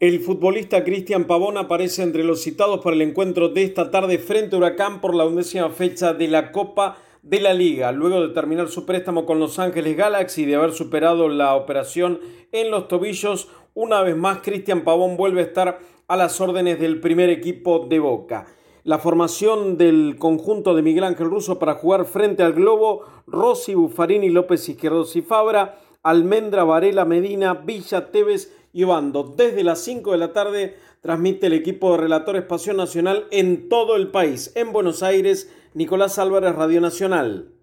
El futbolista Cristian Pavón aparece entre los citados para el encuentro de esta tarde frente a Huracán por la 11ª fecha de la Copa de la Liga. Luego de terminar su préstamo con Los Ángeles Galaxy y de haber superado la operación en los tobillos, una vez más Cristian Pavón vuelve a estar a las órdenes del primer equipo de Boca. La formación del conjunto de Miguel Ángel Russo para jugar frente al Globo: Rossi, Buffarini, López Izquierdos y Fabra, Almendra, Varela, Medina, Villa, Tevez y Obando. Desde las 5 de la tarde transmite el equipo de relatores Pasión Nacional en todo el país. En Buenos Aires, Nicolás Álvarez, Radio Nacional.